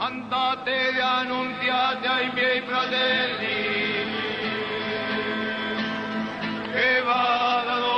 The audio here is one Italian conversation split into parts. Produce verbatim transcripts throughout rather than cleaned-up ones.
andate e annunziate ai miei fratelli che vadano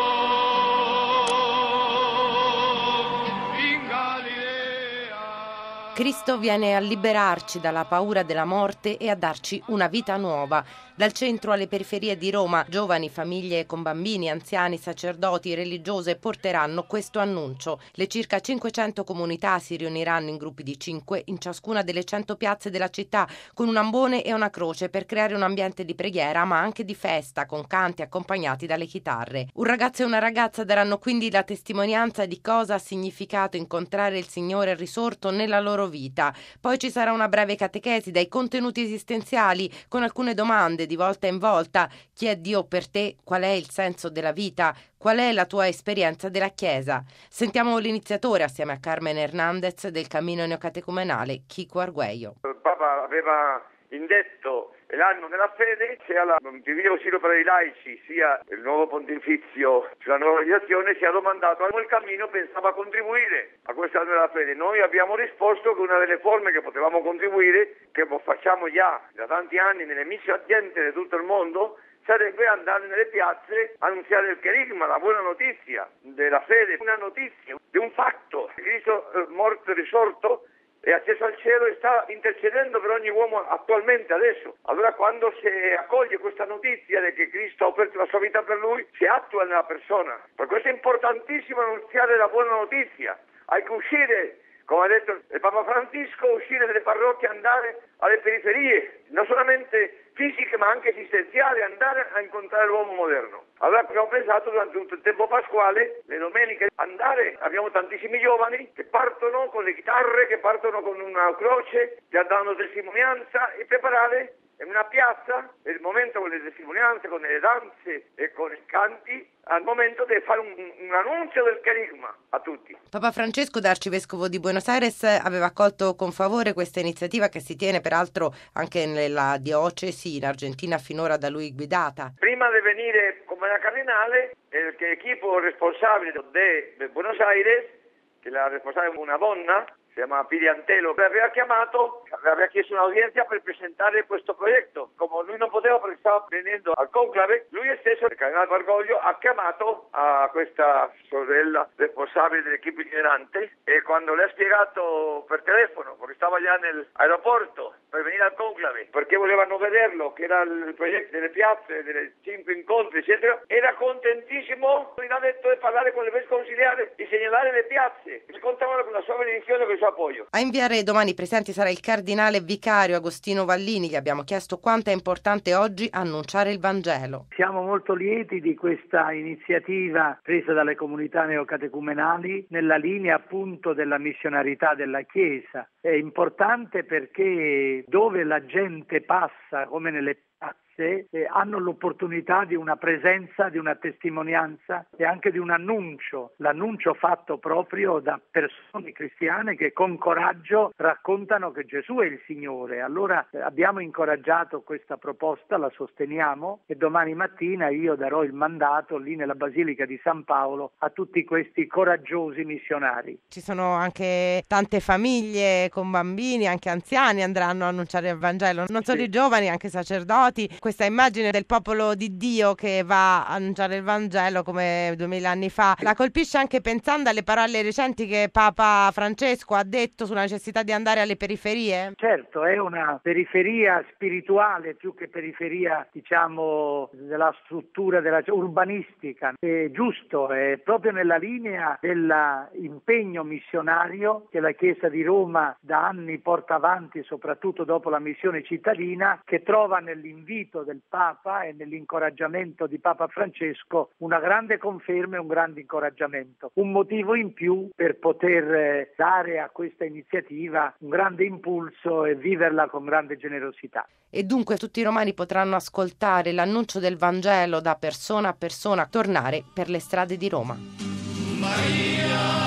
in Galilea. Cristo viene a liberarci dalla paura della morte e a darci una vita nuova. Dal centro alle periferie di Roma, giovani, famiglie con bambini, anziani, sacerdoti, religiose porteranno questo annuncio. Le circa cinquecento comunità si riuniranno in gruppi di cinque in ciascuna delle cento piazze della città con un ambone e una croce per creare un ambiente di preghiera ma anche di festa con canti accompagnati dalle chitarre. Un ragazzo e una ragazza daranno quindi la testimonianza di cosa ha significato incontrare il Signore risorto nella loro vita. Poi ci sarà una breve catechesi dai contenuti esistenziali con alcune domande di volta in volta. Chi è Dio per te? Qual è il senso della vita? Qual è la tua esperienza della Chiesa? Sentiamo l'iniziatore assieme a Carmen Hernandez del cammino neocatecumenale, Chico Arguello. Il Papa aveva indetto l'anno della fede, sia la Divino Consiglio per i laici sia il nuovo pontifizio sulla nuova legislazione si è domandato come il cammino pensava contribuire a quest'anno della fede. Noi abbiamo risposto che una delle forme che potevamo contribuire, che facciamo già da tanti anni nelle missioni aziende di tutto il mondo, sarebbe andare nelle piazze a annunziare il cherigma, la buona notizia della fede, una notizia di un fatto. Cristo morto e risorto è acceso al cielo e sta intercedendo per ogni uomo attualmente adesso. Allora quando si accoglie questa notizia di che Cristo ha offerto la sua vita per lui, si attua nella persona. Per questo è importantissimo annunziare la buona notizia. Hai che uscire, come ha detto il Papa Francisco, uscire dalle parrocchie, andare alle periferie, non solamente fisiche ma anche esistenziali, andare a incontrare l'uomo moderno. Allora abbiamo pensato durante tutto il tempo pasquale, le domeniche, andare, abbiamo tantissimi giovani che partono con le chitarre, che partono con una croce, che danno testimonianza e preparare in una piazza, nel momento con le testimonianze, con le danze e con i canti, al momento di fare un, un annuncio del cherigma a tutti. Papa Francesco, da Arcivescovo di Buenos Aires, aveva accolto con favore questa iniziativa che si tiene peraltro anche nella diocesi in Argentina finora da lui guidata. Prima di venire come la cardinale, l'equipo responsabile di Buenos Aires, che la responsabile è una donna, si chiama Piriantelo, aveva chiamato, aveva chiesto un'udienza per presentare questo progetto. Come lui non poteva perché stava venendo al conclave, lui stesso, il cardinale Bergoglio, ha chiamato a questa sorella responsabile dell'equipe itinerante e quando le ha spiegato per telefono, perché stava già nell'aeroporto per venire al conclave, perché volevano vederlo, che era il progetto delle piazze, delle cinque incontri, eccetera, era contentissimo, gli ha detto di parlare con le vescovi consiliari, di segnalare le piazze, e contavano con la sua benedizione, con il suo appoggio. A inviare domani presenti sarà il cardinale vicario Agostino Vallini. Gli abbiamo chiesto quanto è importante oggi annunciare il Vangelo. Siamo molto lieti di questa iniziativa presa dalle comunità neocatecumenali nella linea appunto della missionarità della Chiesa. È importante perché dove la gente passa, come nelle piazze, eh, hanno l'opportunità di una presenza, di una testimonianza e anche di un annuncio, l'annuncio fatto proprio da persone cristiane che con coraggio raccontano che Gesù è il Signore. Allora eh, abbiamo incoraggiato questa proposta, la sosteniamo e domani mattina io darò il mandato lì nella Basilica di San Paolo a tutti questi coraggiosi missionari. Ci sono anche tante famiglie con bambini, anche anziani andranno a annunciare il Vangelo, non solo Sì. i giovani, anche i sacerdoti. Questa immagine del popolo di Dio che va a annunciare il Vangelo come duemila anni fa la colpisce anche pensando alle parole recenti che Papa Francesco ha detto sulla necessità di andare alle periferie. Certo, è una periferia spirituale più che periferia, diciamo, della struttura della urbanistica. È giusto, è proprio nella linea dell'impegno missionario che la Chiesa di Roma da anni porta avanti, soprattutto dopo la missione cittadina, che trova nell'invito del Papa e nell'incoraggiamento di Papa Francesco una grande conferma e un grande incoraggiamento, un motivo in più per poter dare a questa iniziativa un grande impulso e viverla con grande generosità. E dunque tutti i romani potranno ascoltare l'annuncio del Vangelo da persona a persona, tornare per le strade di Roma. Maria.